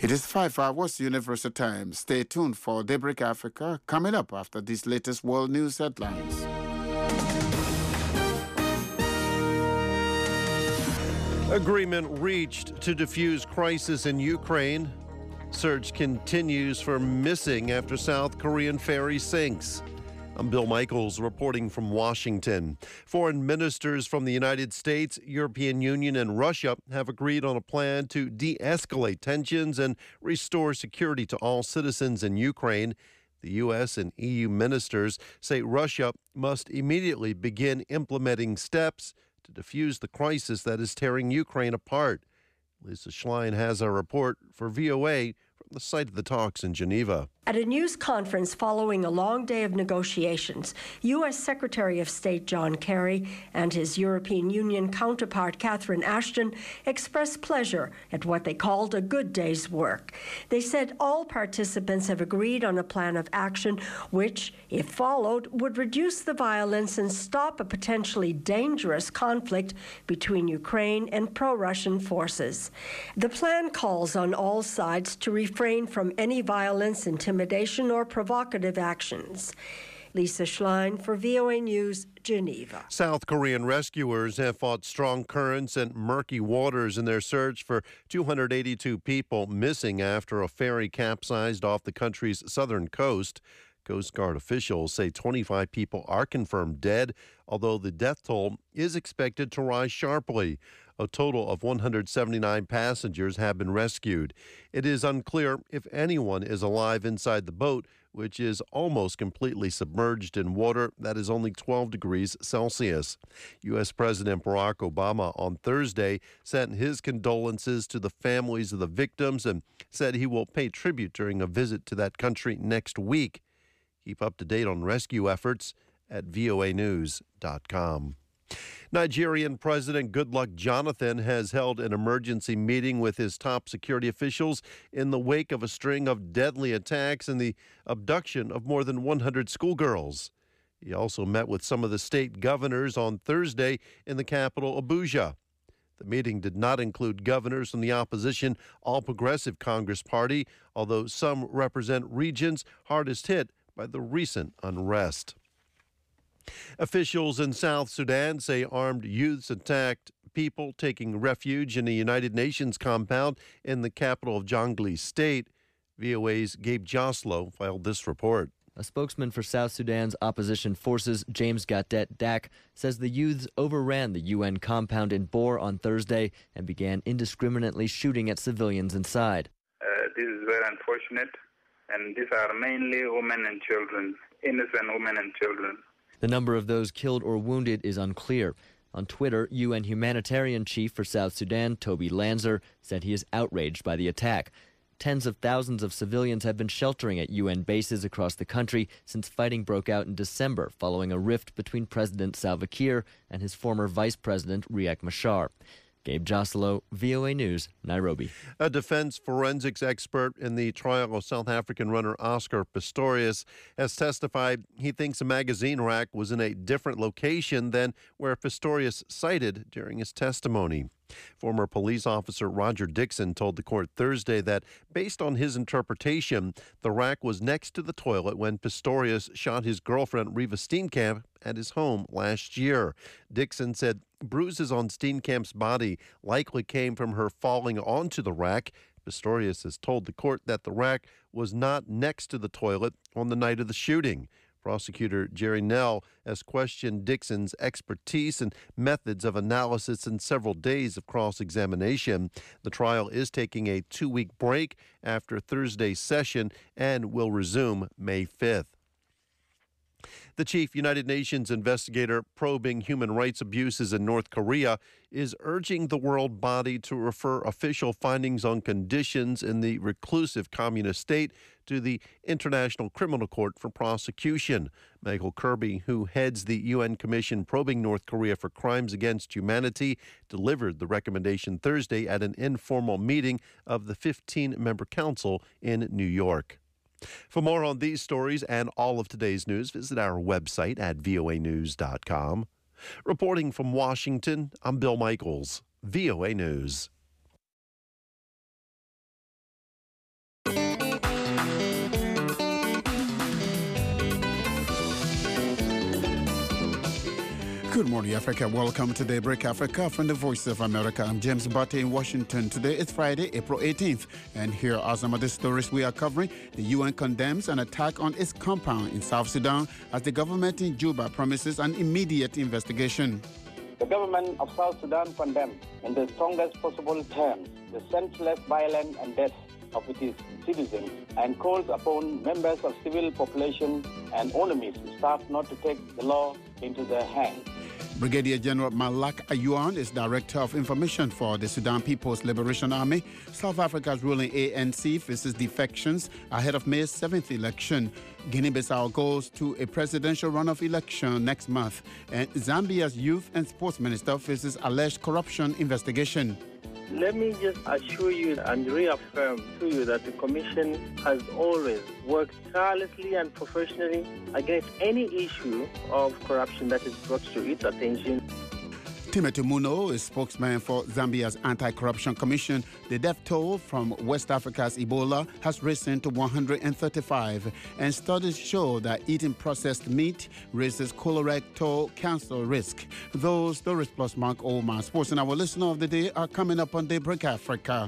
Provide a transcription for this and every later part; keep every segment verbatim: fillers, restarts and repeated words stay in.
It is five hours Universal Time. Stay tuned for Daybreak Africa coming up after these latest world news headlines. Agreement reached to defuse crisis in Ukraine. Search continues for missing after South Korean ferry sinks. I'm Bill Michaels reporting from Washington. Foreign ministers from the United States, European Union, and Russia have agreed on a plan to de-escalate tensions and restore security to all citizens in Ukraine. The U S and E U ministers say Russia must immediately begin implementing steps to defuse the crisis that is tearing Ukraine apart. Lisa Schlein has a report for V O A from the site of the talks in Geneva. At a news conference following a long day of negotiations, U S Secretary of State John Kerry and his European Union counterpart Catherine Ashton expressed pleasure at what they called a good day's work. They said all participants have agreed on a plan of action which, if followed, would reduce the violence and stop a potentially dangerous conflict between Ukraine and pro-Russian forces. The plan calls on all sides to refrain from any violence, intimidation, intimidation or provocative actions. Lisa Schlein for V O A News, Geneva. South Korean rescuers have fought strong currents and murky waters in their search for two hundred eighty-two people missing after a ferry capsized off the country's southern coast. Coast Guard officials say twenty-five people are confirmed dead, although the death toll is expected to rise sharply. A total of one hundred seventy-nine passengers have been rescued. It is unclear if anyone is alive inside the boat, which is almost completely submerged in water that is only twelve degrees Celsius. U S President Barack Obama on Thursday sent his condolences to the families of the victims and said he will pay tribute during a visit to that country next week. Keep up to date on rescue efforts at V O A news dot com. Nigerian President Goodluck Jonathan has held an emergency meeting with his top security officials in the wake of a string of deadly attacks and the abduction of more than one hundred schoolgirls. He also met with some of the state governors on Thursday in the capital, Abuja. The meeting did not include governors from the opposition All Progressive Congress Party, although some represent regions hardest hit by the recent unrest. Officials in South Sudan say armed youths attacked people taking refuge in a United Nations compound in the capital of Jonglei State. V O A's Gabe Joslow filed this report. A spokesman for South Sudan's opposition forces, James Gadet Dak, says the youths overran the U N compound in Bor on Thursday and began indiscriminately shooting at civilians inside. Uh, this is very unfortunate, and these are mainly women and children, innocent women and children. The number of those killed or wounded is unclear. On Twitter, U N humanitarian chief for South Sudan, Toby Lanzer, said he is outraged by the attack. Tens of thousands of civilians have been sheltering at U N bases across the country since fighting broke out in December following a rift between President Salva Kiir and his former vice president, Riek Machar. Gabe Joslow, V O A News, Nairobi. A defense forensics expert in the trial of South African runner Oscar Pistorius has testified he thinks a magazine rack was in a different location than where Pistorius cited during his testimony. Former police officer Roger Dixon told the court Thursday that, based on his interpretation, the rack was next to the toilet when Pistorius shot his girlfriend Reva Steenkamp at his home last year. Dixon said bruises on Steenkamp's body likely came from her falling onto the rack. Pistorius has told the court that the rack was not next to the toilet on the night of the shooting. Prosecutor Jerry Nell has questioned Dixon's expertise and methods of analysis in several days of cross-examination. The trial is taking a two-week break after Thursday's session and will resume May fifth. The chief United Nations investigator probing human rights abuses in North Korea is urging the world body to refer official findings on conditions in the reclusive communist state to the International Criminal Court for prosecution. Michael Kirby, who heads the U N Commission probing North Korea for crimes against humanity, delivered the recommendation Thursday at an informal meeting of the fifteen-member council in New York. For more on these stories and all of today's news, visit our website at V O A news dot com. Reporting from Washington, I'm Bill Michaels, V O A News. Good morning, Africa. Welcome to Daybreak Africa from the Voice of America. I'm James Butte in Washington. Today is Friday, April eighteenth, and here are some of the stories we are covering. The U N condemns an attack on its compound in South Sudan as the government in Juba promises an immediate investigation. The government of South Sudan condemns in the strongest possible terms the senseless violence and death of its citizens and calls upon members of civil population and enemies staff not to take the law into their hands. Brigadier General Malak Ayuan is Director of Information for the Sudan People's Liberation Army. South Africa's ruling A N C faces defections ahead of May seventh election. Guinea-Bissau goes to a presidential runoff election next month. And Zambia's Youth and Sports Minister faces alleged corruption investigation. Let me just assure you and reaffirm to you that the Commission has always worked tirelessly and professionally against any issue of corruption that is brought to its attention. Timothy Muno is spokesman for Zambia's Anti-Corruption Commission. The death toll from West Africa's Ebola has risen to one hundred thirty-five, and studies show that eating processed meat raises colorectal cancer risk. Those stories plus Mark Olman. Sports and our listener of the day are coming up on Daybreak Africa.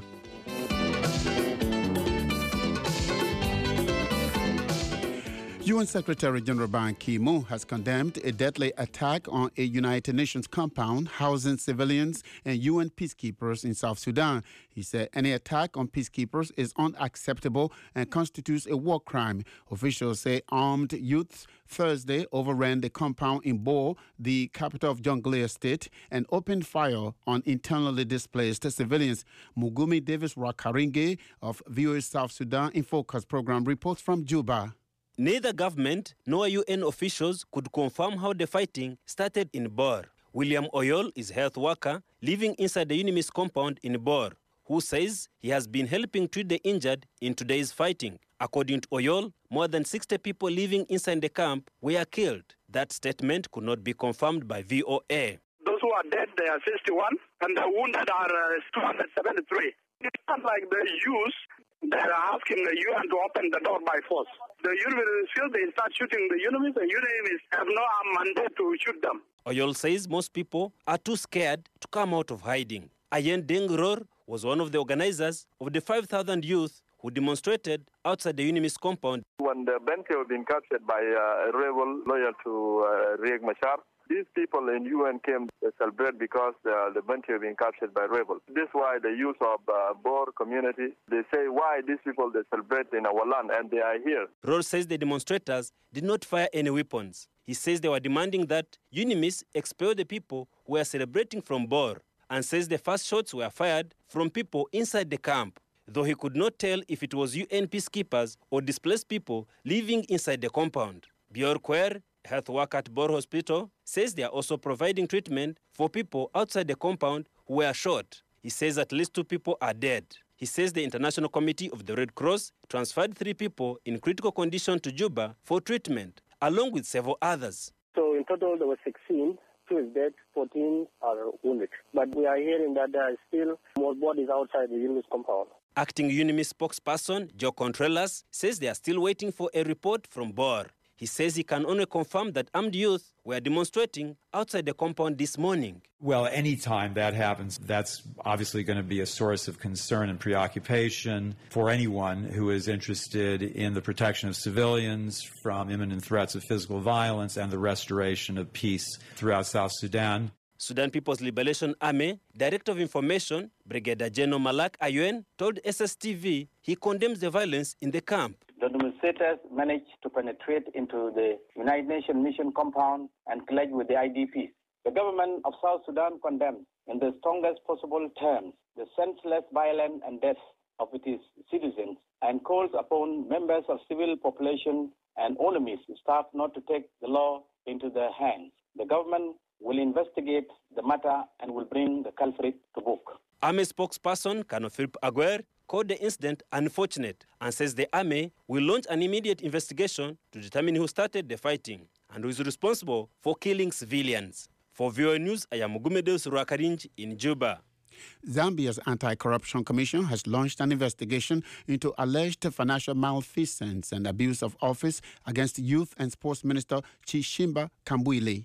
U N Secretary General Ban Ki-moon has condemned a deadly attack on a United Nations compound housing civilians and U N peacekeepers in South Sudan. He said any attack on peacekeepers is unacceptable and constitutes a war crime. Officials say armed youths Thursday overran the compound in Bor, the capital of Jonglei State, and opened fire on internally displaced civilians. Mugumi Davis Rakaringe of V O A South Sudan in Focus program reports from Juba. Neither government nor U N officials could confirm how the fighting started in Bor. William Oyol is a health worker living inside the UNIMIS compound in Bor, who says he has been helping treat the injured in today's fighting. According to Oyol, more than sixty people living inside the camp were killed. That statement could not be confirmed by V O A. Those who are dead, they are sixty-one, and the wounded are uh, two hundred seventy-three. It's not like the youth that are asking the U N to open the door by force. The UNIMIS, they start shooting the UNIMIS, and UNIMIS have no mandate to shoot them. Oyol says most people are too scared to come out of hiding. Ayen Dengror was one of the organizers of the five thousand youth who demonstrated outside the UNIMIS compound. When the Bente was being captured by uh, a rebel loyal to uh, Riek Machar, these people in U N came to celebrate because uh, the Bente were being captured by rebels. This is why the youth of uh, Bor community, they say why these people they celebrate in our land and they are here. Rohr says the demonstrators did not fire any weapons. He says they were demanding that UNIMIS expel the people who were celebrating from Bor, and says the first shots were fired from people inside the camp, though he could not tell if it was U N peacekeepers or displaced people living inside the compound. Björk Kwer, health worker at Bor Hospital, says they are also providing treatment for people outside the compound who were shot. He says at least two people are dead. He says the International Committee of the Red Cross transferred three people in critical condition to Juba for treatment, along with several others. So in total there were sixteen. Two is dead, fourteen are wounded. But we are hearing that there are still more bodies outside the UNIMIS compound. Acting UNIMIS spokesperson Joe Contreras says they are still waiting for a report from Bor. He says he can only confirm that armed youth were demonstrating outside the compound this morning. Well, anytime that happens, that's obviously going to be a source of concern and preoccupation for anyone who is interested in the protection of civilians from imminent threats of physical violence and the restoration of peace throughout South Sudan. Sudan People's Liberation Army Director of Information, Brigadier General Malak Ayuan, told S S T V he condemns the violence in the camp. The demonstrators managed to penetrate into the United Nations mission compound and clash with the I D Ps. The government of South Sudan condemns in the strongest possible terms the senseless violence and death of its citizens and calls upon members of civil population and enemies staff not to take the law into their hands. The government will investigate the matter and will bring the culprit to book. Army spokesperson Colonel Philip Aguer called the incident unfortunate and says the army will launch an immediate investigation to determine who started the fighting and who is responsible for killing civilians. For V O A News, I am Mugumedeus Rakarinj in Juba. Zambia's Anti-Corruption Commission has launched an investigation into alleged financial malfeasance and abuse of office against Youth and Sports Minister Chishimba Kambwili.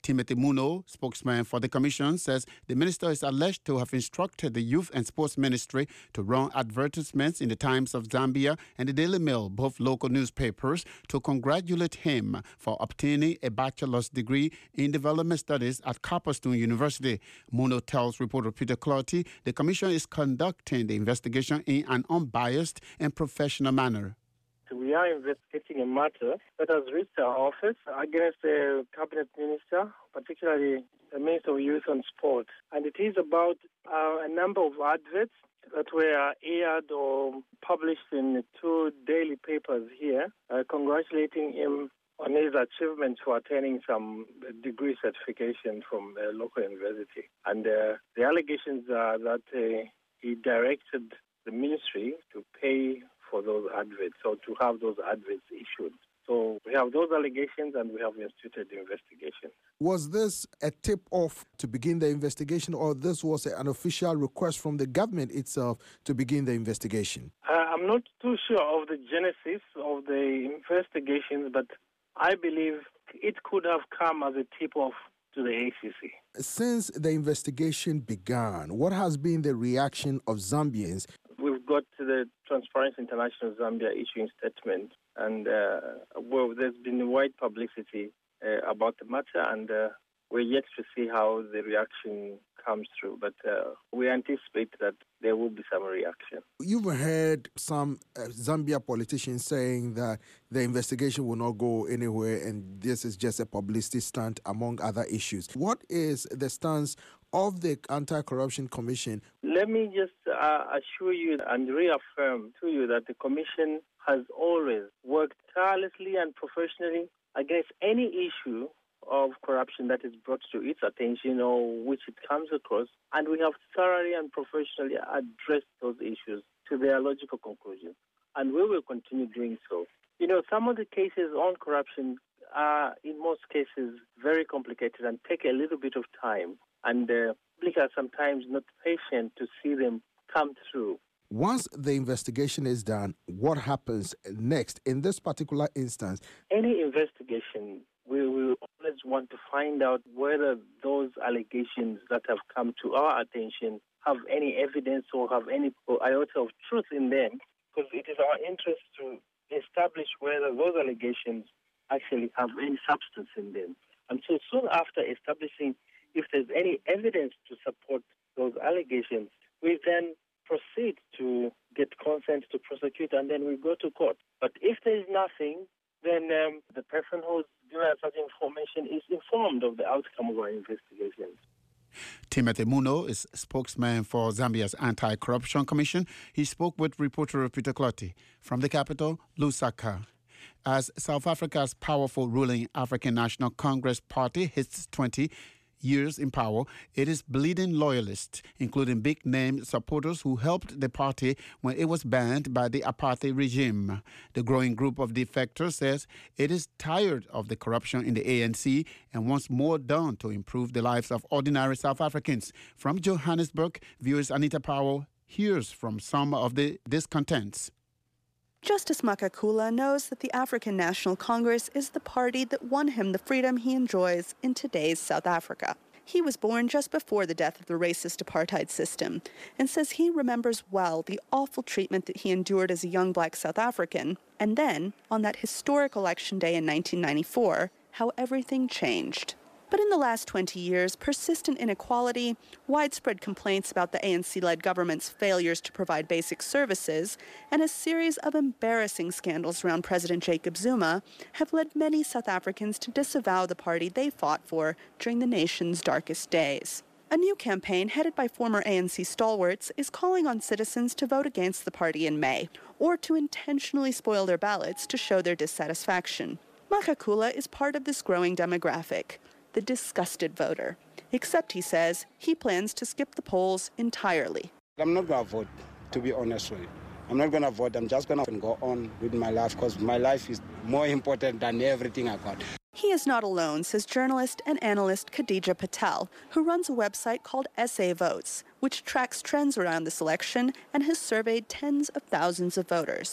Timothy Muno, spokesman for the commission, says the minister is alleged to have instructed the Youth and Sports Ministry to run advertisements in the Times of Zambia and the Daily Mail, both local newspapers, to congratulate him for obtaining a bachelor's degree in development studies at Copperstone University. Muno tells reporter Peter Clotty the commission is conducting the investigation in an unbiased and professional manner. We are investigating a matter that has reached our office against a cabinet minister, particularly the Minister of Youth and Sport. And it is about uh, a number of adverts that were aired or published in two daily papers here, uh, congratulating him on his achievements for attaining some degree certification from a local university. And uh, the allegations are that uh, he directed the ministry to pay for those adverts, so to have those adverts issued. So we have those allegations and we have instituted the investigation. Was this a tip-off to begin the investigation, or this was an official request from the government itself to begin the investigation? Uh, I'm not too sure of the genesis of the investigations, but I believe it could have come as a tip-off to the A C C. Since the investigation began, what has been the reaction of Zambians? We've got the Transparency International Zambia issuing statement, and uh, well, there's been wide publicity uh, about the matter, and uh, we're yet to see how the reaction comes through. But uh, we anticipate that there will be some reaction. You've heard some uh, Zambia politicians saying that the investigation will not go anywhere and this is just a publicity stunt, among other issues. What is the stance of the Anti-Corruption Commission? Let me just uh, assure you and reaffirm to you that the Commission has always worked tirelessly and professionally against any issue of corruption that is brought to its attention or which it comes across, and we have thoroughly and professionally addressed those issues to their logical conclusion, and we will continue doing so. You know, some of the cases on corruption are, in most cases, very complicated and take a little bit of time, and uh, public are sometimes not patient to see them come through. Once the investigation is done, what happens next? In this particular instance, any investigation, we will always want to find out whether those allegations that have come to our attention have any evidence or have any iota of truth in them, because it is our interest to establish whether those allegations actually have any substance in them. And so soon after establishing if there's any evidence to support those allegations, we then proceed to get consent to prosecute, and then we go to court. But if there is nothing, then um, the person who's given such information is informed of the outcome of our investigations. Timothy Muno is spokesman for Zambia's Anti-Corruption Commission. He spoke with reporter Peter Clotty from the capital, Lusaka. As South Africa's powerful ruling African National Congress Party hits twenty years in power, it is bleeding loyalists, including big-name supporters who helped the party when it was banned by the apartheid regime. The growing group of defectors says it is tired of the corruption in the A N C and wants more done to improve the lives of ordinary South Africans. From Johannesburg, viewers Anita Powell hears from some of the discontents. Justice Makakula knows that the African National Congress is the party that won him the freedom he enjoys in today's South Africa. He was born just before the death of the racist apartheid system and says he remembers well the awful treatment that he endured as a young black South African, and then, on that historic election day in nineteen ninety-four, how everything changed. But in the last twenty years, persistent inequality, widespread complaints about the A N C-led government's failures to provide basic services, and a series of embarrassing scandals around President Jacob Zuma have led many South Africans to disavow the party they fought for during the nation's darkest days. A new campaign headed by former A N C stalwarts is calling on citizens to vote against the party in May, or to intentionally spoil their ballots to show their dissatisfaction. Makakula is part of this growing demographic, the disgusted voter. Except, he says, he plans to skip the polls entirely. I'm not going to vote, to be honest with you. I'm not going to vote. I'm just going to go on with my life because my life is more important than everything I got. He is not alone, says journalist and analyst Khadija Patel, who runs a website called S A Votes, which tracks trends around this election and has surveyed tens of thousands of voters.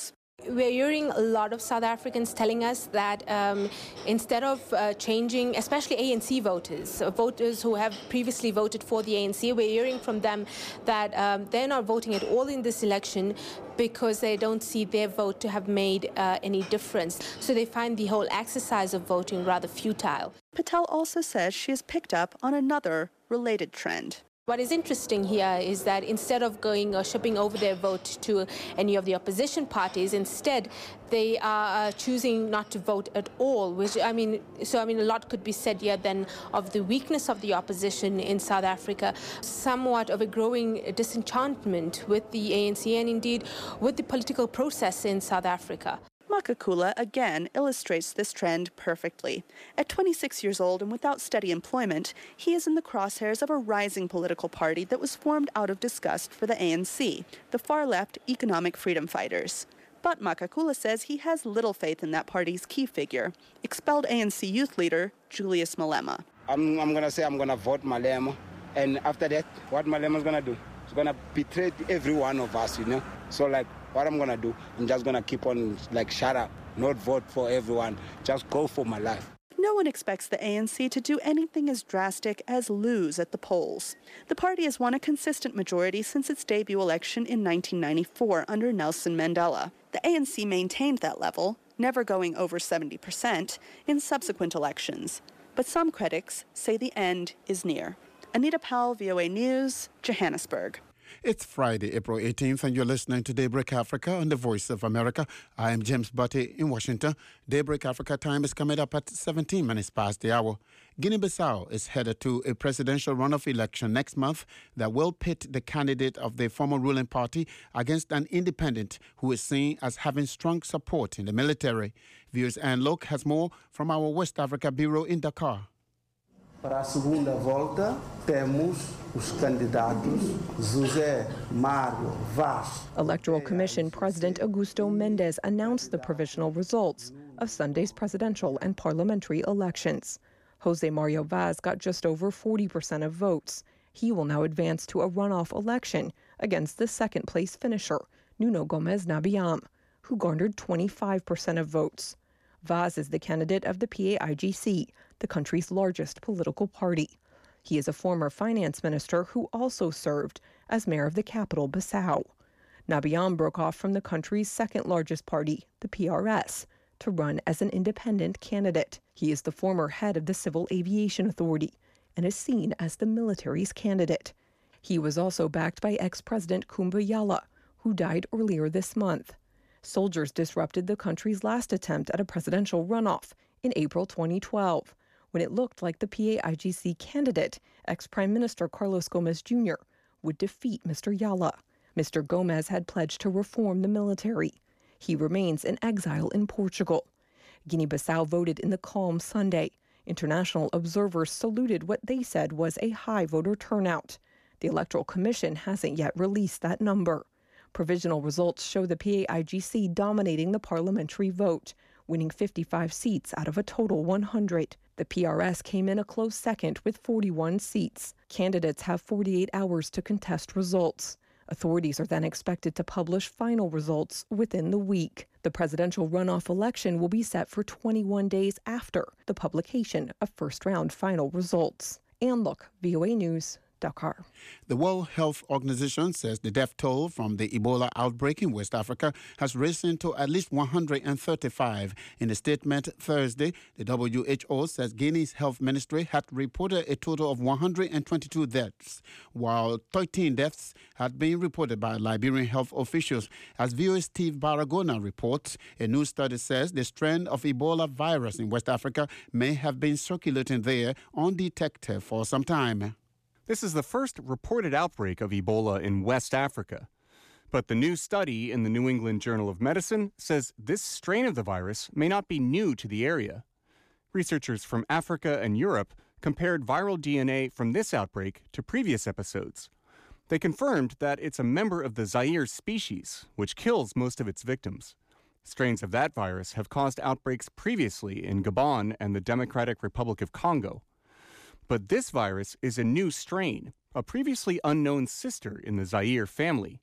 We're hearing a lot of South Africans telling us that um, instead of uh, changing, especially A N C voters, uh, voters who have previously voted for the A N C, we're hearing from them that um, they're not voting at all in this election because they don't see their vote to have made uh, any difference. So they find the whole exercise of voting rather futile. Patel also says she has picked up on another related trend. What is interesting here is that instead of going or shipping over their vote to any of the opposition parties, instead they are uh, choosing not to vote at all, which, I mean, so I mean, a lot could be said here then of the weakness of the opposition in South Africa, somewhat of a growing disenchantment with the A N C and indeed with the political process in South Africa. Makakula again illustrates this trend perfectly. At twenty-six years old and without steady employment, he is in the crosshairs of a rising political party that was formed out of disgust for the A N C, the far-left Economic Freedom Fighters. But Makakula says he has little faith in that party's key figure, expelled A N C youth leader Julius Malema. I'm, I'm going to say I'm going to vote Malema, and after that, what Malema's going to do? He's going to betray every one of us, you know? So, like, what I'm going to do, I'm just going to keep on, like, shut up, not vote for everyone, just go for my life. No one expects the A N C to do anything as drastic as lose at the polls. The party has won a consistent majority since its debut election in nineteen ninety-four under Nelson Mandela. The A N C maintained that level, never going over seventy percent, in subsequent elections. But some critics say the end is near. Anita Powell, V O A News, Johannesburg. It's Friday, April eighteenth, and you're listening to Daybreak Africa on the Voice of America. I am James Butte in Washington. Daybreak Africa time is coming up at seventeen minutes past the hour. Guinea-Bissau is headed to a presidential runoff election next month that will pit the candidate of the former ruling party against an independent who is seen as having strong support in the military. Viewers Ann Locke has more from our West Africa Bureau in Dakar. Para a segunda volta, temos os candidatos José Mário Vaz. Electoral Commission President Augusto Mendes announced the provisional results of Sunday's presidential and parliamentary elections. José Mário Vaz got just over forty percent of votes. He will now advance to a runoff election against the second-place finisher, Nuno Gomes Nabiam, who garnered twenty-five percent of votes. Vaz is the candidate of the P A I G C, the country's largest political party. He is a former finance minister who also served as mayor of the capital, Bissau. Nabiam broke off from the country's second-largest party, the P R S, to run as an independent candidate. He is the former head of the Civil Aviation Authority and is seen as the military's candidate. He was also backed by ex-President Kumba Yala, who died earlier this month. Soldiers disrupted the country's last attempt at a presidential runoff in April twenty twelve, when it looked like the P A I G C candidate, ex-Prime Minister Carlos Gomes Junior, would defeat Mister Yala. Mister Gomes had pledged to reform the military. He remains in exile in Portugal. Guinea-Bissau voted in the calm Sunday. International observers saluted what they said was a high voter turnout. The Electoral Commission hasn't yet released that number. Provisional results show the P A I G C dominating the parliamentary vote, winning fifty-five seats out of a total one hundred. The P R S came in a close second with forty-one seats. Candidates have forty-eight hours to contest results. Authorities are then expected to publish final results within the week. The presidential runoff election will be set for twenty-one days after the publication of first-round final results. Ann Look, V O A News, Dakar. The World Health Organization says the death toll from the Ebola outbreak in West Africa has risen to at least one hundred thirty-five. In a statement Thursday, the W H O says Guinea's health ministry had reported a total of one hundred twenty-two deaths, while thirteen deaths had been reported by Liberian health officials. As V O A's Steve Baragona reports, a new study says the strain of Ebola virus in West Africa may have been circulating there undetected for some time. This is the first reported outbreak of Ebola in West Africa. But the new study in the New England Journal of Medicine says this strain of the virus may not be new to the area. Researchers from Africa and Europe compared viral D N A from this outbreak to previous episodes. They confirmed that it's a member of the Zaire species, which kills most of its victims. Strains of that virus have caused outbreaks previously in Gabon and the Democratic Republic of Congo. But this virus is a new strain, a previously unknown sister in the Zaire family.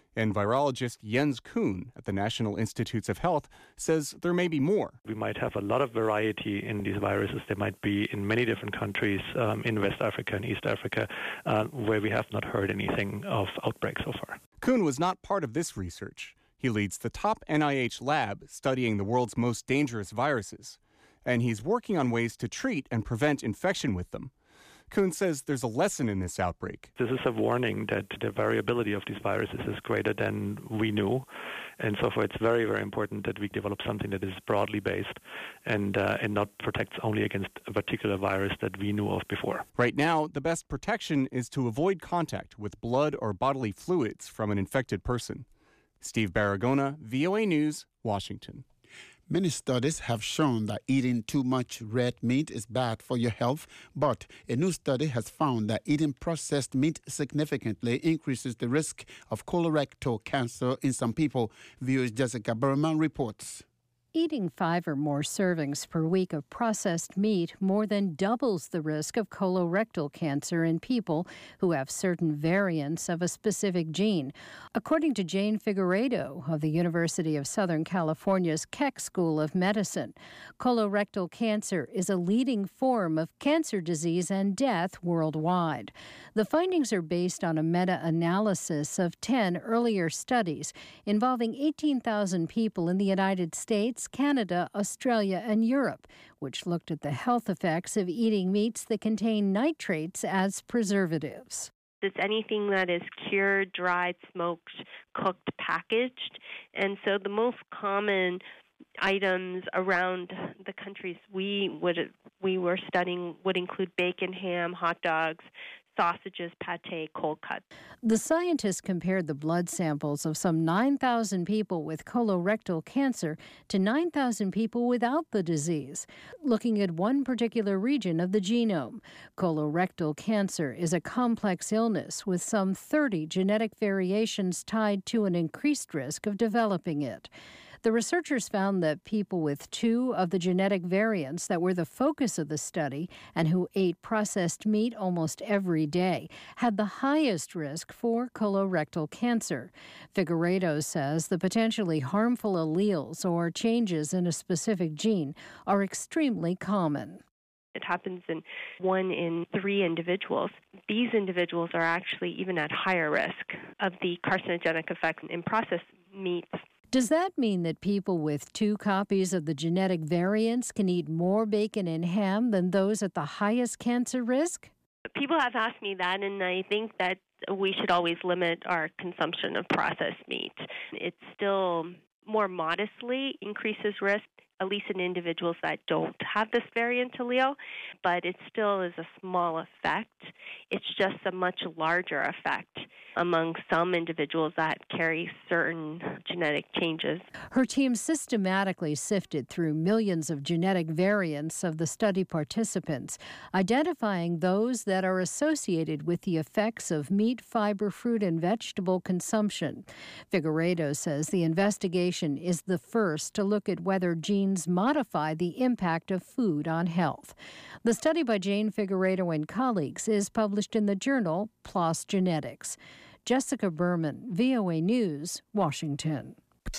And virologist Jens Kuhn at the National Institutes of Health says there may be more. We might have a lot of variety in these viruses. There might be in many different countries um, in West Africa and East Africa uh, where we have not heard anything of outbreaks so far. Kuhn was not part of this research. He leads the top N I H lab studying the world's most dangerous viruses. And he's working on ways to treat and prevent infection with them. Kuhn says there's a lesson in this outbreak. This is a warning that the variability of these viruses is greater than we knew. And so far, it's very, very important that we develop something that is broadly based and, uh, and not protects only against a particular virus that we knew of before. Right now, the best protection is to avoid contact with blood or bodily fluids from an infected person. Steve Baragona, V O A News, Washington. Many studies have shown that eating too much red meat is bad for your health, but a new study has found that eating processed meat significantly increases the risk of colorectal cancer in some people. V O A's Jessica Berman reports. Eating five or more servings per week of processed meat more than doubles the risk of colorectal cancer in people who have certain variants of a specific gene. According to Jane Figueiredo of the University of Southern California's Keck School of Medicine, colorectal cancer is a leading form of cancer disease and death worldwide. The findings are based on a meta-analysis of ten earlier studies involving eighteen thousand people in the United States, Canada, Australia, and Europe, which looked at the health effects of eating meats that contain nitrates as preservatives. It's anything that is cured, dried, smoked, cooked, packaged. And so the most common items around the countries we would we were studying would include bacon, ham, hot dogs, sausages, pate, cold cuts. The scientists compared the blood samples of some nine thousand people with colorectal cancer to nine thousand people without the disease, looking at one particular region of the genome. Colorectal cancer is a complex illness with some thirty genetic variations tied to an increased risk of developing it. The researchers found that people with two of the genetic variants that were the focus of the study and who ate processed meat almost every day had the highest risk for colorectal cancer. Figueiredo says the potentially harmful alleles or changes in a specific gene are extremely common. It happens in one in three individuals. These individuals are actually even at higher risk of the carcinogenic effects in processed meats. Does that mean that people with two copies of the genetic variants can eat more bacon and ham than those at the highest cancer risk? People have asked me that, and I think that we should always limit our consumption of processed meat. It still more modestly increases risk, at least in individuals that don't have this variant allele, but it still is a small effect. It's just a much larger effect among some individuals that carry certain genetic changes. Her team systematically sifted through millions of genetic variants of the study participants, identifying those that are associated with the effects of meat, fiber, fruit, and vegetable consumption. Figueiredo says the investigation is the first to look at whether genes modify the impact of food on health. The study by Jane Figueiredo and colleagues is published in the journal PLOS Genetics. Jessica Berman, V O A News, Washington.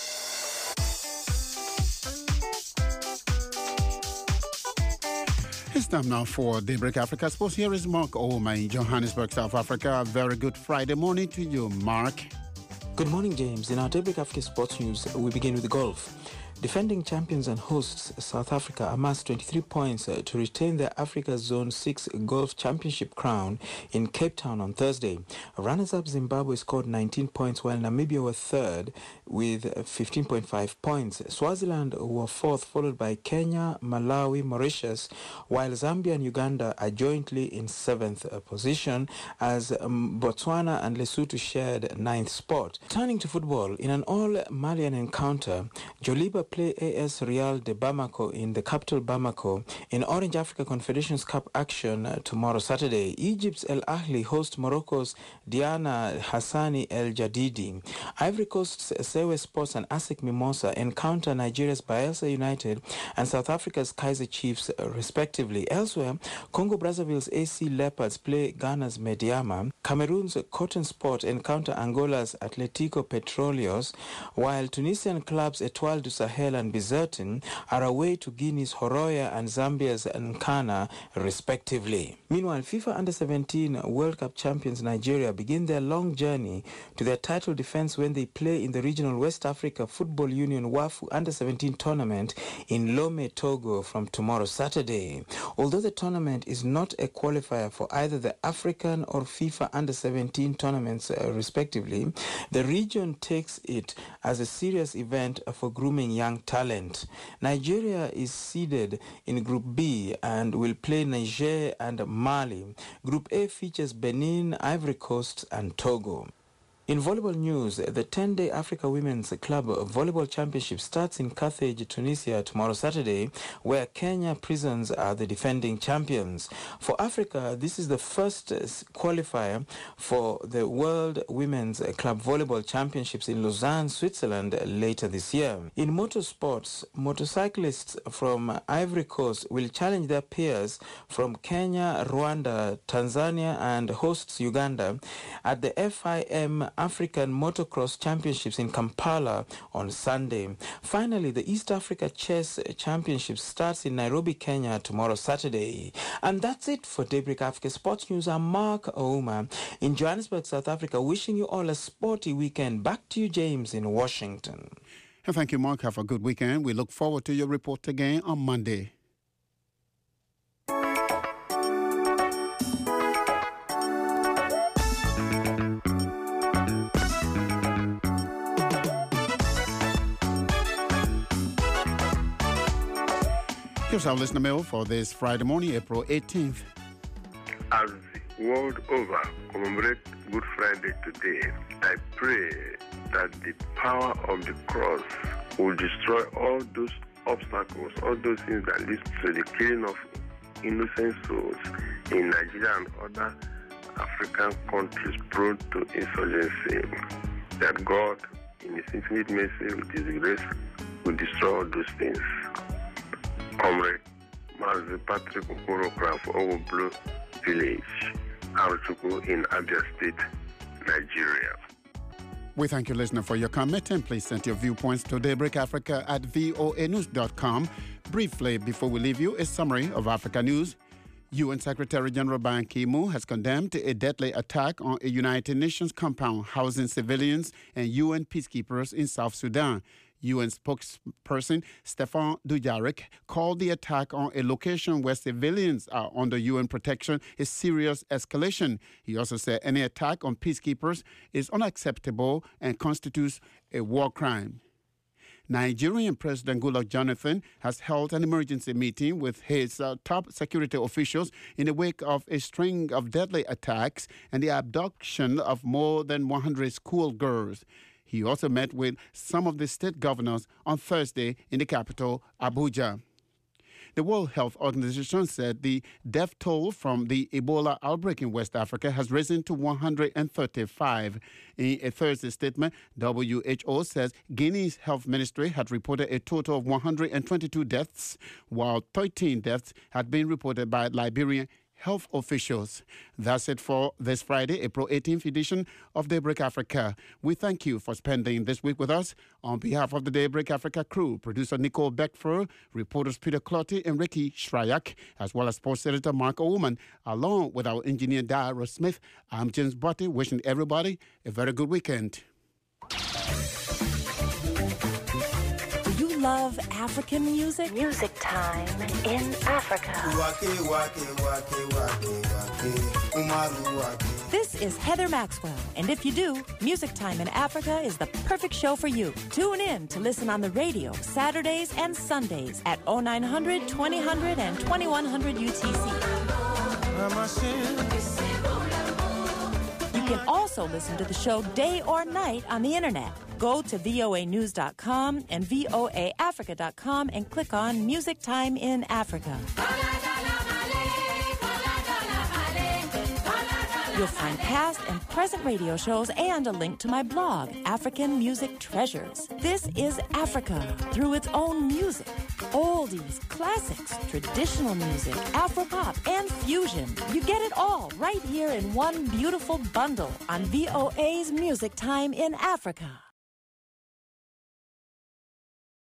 It's time now for Daybreak Africa Sports. Here is Mark Olma in Johannesburg, South Africa. A very good Friday morning to you, Mark. Good morning, James. In our Daybreak Africa Sports News, we begin with golf. Defending champions and hosts South Africa amassed twenty-three points uh, to retain their Africa Zone six Golf Championship crown in Cape Town on Thursday. Runners-up Zimbabwe scored nineteen points, while Namibia were third with fifteen point five points. Swaziland were fourth, followed by Kenya, Malawi, Mauritius, while Zambia and Uganda are jointly in seventh uh, position, as um, Botswana and Lesotho shared ninth spot. Turning to football, in an all-Malian encounter, Joliba play A S Real de Bamako in the capital Bamako in Orange Africa Confederations Cup action uh, tomorrow Saturday. Egypt's El Ahly host Morocco's Diana Hassani El Jadidi. Ivory Coast's Sewe Sports and ASIC Mimosa encounter Nigeria's Bayelsa United and South Africa's Kaizer Chiefs uh, respectively. Elsewhere, Congo-Brazzaville's A C Leopards play Ghana's Mediama. Cameroon's Cotton Sport encounter Angola's Atletico Petroleos, while Tunisian clubs Etoile du Sahel and Bizertin are away to Guinea's Horoya and Zambia's Nkana, respectively. Meanwhile, FIFA Under seventeen World Cup champions Nigeria begin their long journey to their title defense when they play in the regional West Africa Football Union WAFU Under seventeen tournament in Lome, Togo from tomorrow Saturday. Although the tournament is not a qualifier for either the African or FIFA Under seventeen tournaments, uh, respectively, the region takes it as a serious event for grooming young talent. Nigeria is seeded in Group B and will play Niger and Mali. Group A features Benin, Ivory Coast, and Togo. In volleyball news, the ten-day Africa Women's Club Volleyball Championship starts in Carthage, Tunisia tomorrow Saturday, where Kenya Prisons are the defending champions. For Africa, this is the first qualifier for the World Women's Club Volleyball Championships in Lausanne, Switzerland later this year. In motorsports, motorcyclists from Ivory Coast will challenge their peers from Kenya, Rwanda, Tanzania, and hosts Uganda at the F I M African Motocross Championships in Kampala on Sunday. Finally, the East Africa Chess Championship starts in Nairobi, Kenya tomorrow Saturday. And that's it for Daybreak Africa Sports News. I'm Mark Ouma in Johannesburg, South Africa, wishing you all a sporty weekend. Back to you, James, in Washington. And thank you, Mark. Have a good weekend. We look forward to your report again on Monday. Here's our listener mail for this Friday morning, April eighteenth. As the world over commemorate Good Friday today, I pray that the power of the cross will destroy all those obstacles, all those things that lead to the killing of innocent souls in Nigeria and other African countries prone to insurgency. That God, in His infinite mercy, with His grace, will destroy all those things. Comrade Mazi Patrick Okorokra for Ogoblo Village, Aruchuku in Abia State, Nigeria. We thank you, listener, for your comment, and please send your viewpoints to Daybreak Africa at voa news dot com. Briefly, before we leave you, a summary of Africa news. U N Secretary General Ban Ki-moon has condemned a deadly attack on a United Nations compound housing civilians and U N peacekeepers in South Sudan. U N spokesperson Stefan Dujarric called the attack on a location where civilians are under U N protection a serious escalation. He also said any attack on peacekeepers is unacceptable and constitutes a war crime. Nigerian President Goodluck Jonathan has held an emergency meeting with his uh, top security officials in the wake of a string of deadly attacks and the abduction of more than one hundred schoolgirls. He also met with some of the state governors on Thursday in the capital, Abuja. The World Health Organization said the death toll from the Ebola outbreak in West Africa has risen to one hundred thirty-five. In a Thursday statement, W H O says Guinea's health ministry had reported a total of one hundred twenty-two deaths, while thirteen deaths had been reported by Liberian health officials. That's it for this Friday, April eighteenth edition of Daybreak Africa. We thank you for spending this week with us. On behalf of the Daybreak Africa crew, producer Nicole Beckford, reporters Peter Clotty and Ricky Shryak, as well as sports editor Mark Oman, along with our engineer Dara Smith, I'm James Butty, wishing everybody a very good weekend. Love African music? Music time in Africa. This is Heather Maxwell, and if you do, Music Time in Africa is the perfect show for you. Tune in to listen on the radio Saturdays and Sundays at oh nine hundred, twenty hundred, and twenty-one hundred U T C. You can also listen to the show day or night on the internet. Go to V O A news dot com and V O A Africa dot com and click on Music Time in Africa. You'll find past and present radio shows and a link to my blog, African Music Treasures. This is Africa through its own music. Oldies, classics, traditional music, Afropop, and fusion. You get it all right here in one beautiful bundle on V O A's Music Time in Africa.